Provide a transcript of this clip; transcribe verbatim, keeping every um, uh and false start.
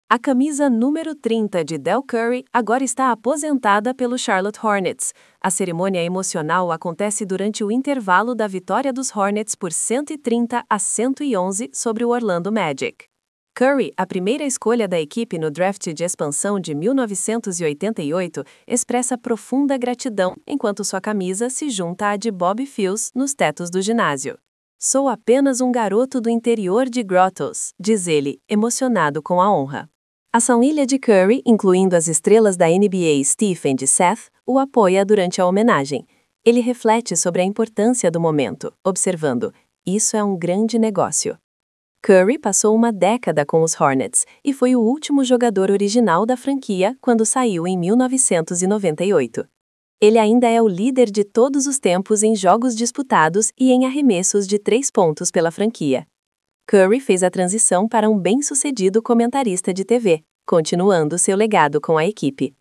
A camisa número trinta de Dell Curry agora está aposentada pelo Charlotte Hornets. A cerimônia emocional acontece durante o intervalo da vitória dos Hornets por cento e trinta a cento e onze sobre o Orlando Magic. Curry, a primeira escolha da equipe no draft de expansão de mil novecentos e oitenta e oito, expressa profunda gratidão enquanto sua camisa se junta à de Bob Fields nos tetos do ginásio. "Sou apenas um garoto do interior de Grottos", diz ele, emocionado com a honra. A família de Curry, incluindo as estrelas da N B A Stephen e Seth, o apoia durante a homenagem. Ele reflete sobre a importância do momento, observando: "Isso é um grande negócio." Curry passou uma década com os Hornets e foi o último jogador original da franquia quando saiu em mil novecentos e noventa e oito. Ele ainda é o líder de todos os tempos em jogos disputados e em arremessos de três pontos pela franquia. Curry fez a transição para um bem-sucedido comentarista de T V, continuando seu legado com a equipe.